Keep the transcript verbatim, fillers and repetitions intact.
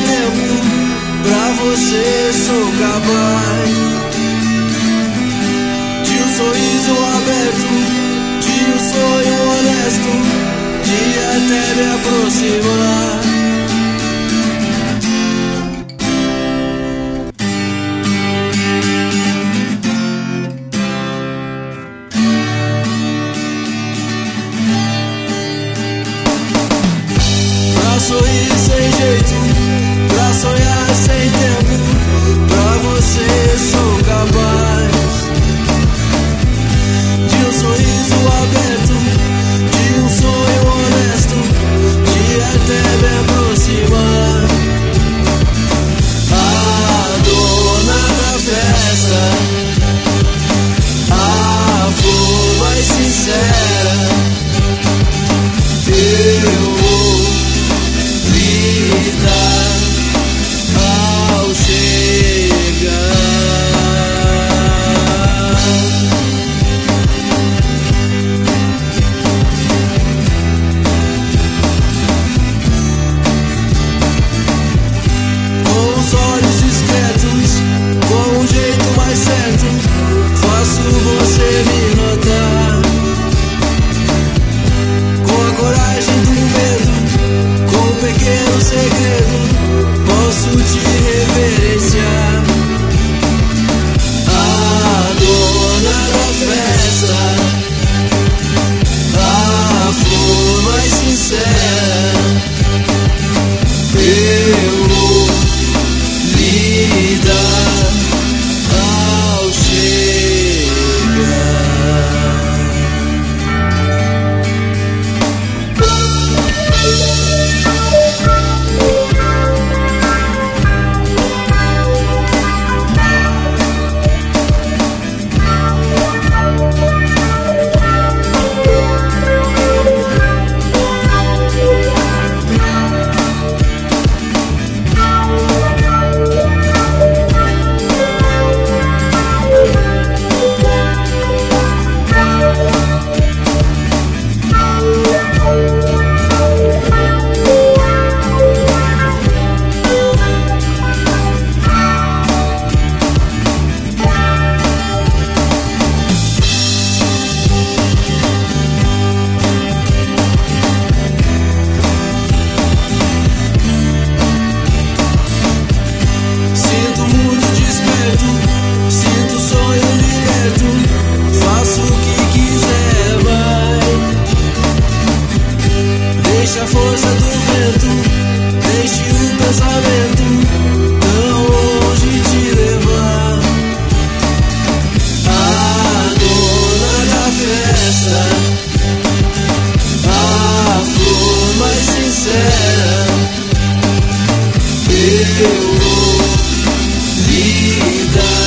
tempo, pra você sou capaz de um sorriso aberto, de um sonho honesto, de até me aproximar. Pra sorrir sem jeito, pra sonhar sem tempo, pra você sou capaz de um sorriso aberto, de um sonho honesto, de até me aproximar. A dona da festa, a flor mais sincera, eu vou ao chegar. Com os olhos discretos, com um jeito mais certo, faço você me notar. Com a coragem do medo, com um pequeno segredo, posso te reverenciar. A dona da festa, a flor mais sincera, eu vou lhe dar ao chegar. Deixe a força do vento, deixe o pensamento tão longe te levar. A dona da festa, a flor mais sincera, eu vou lhe dar.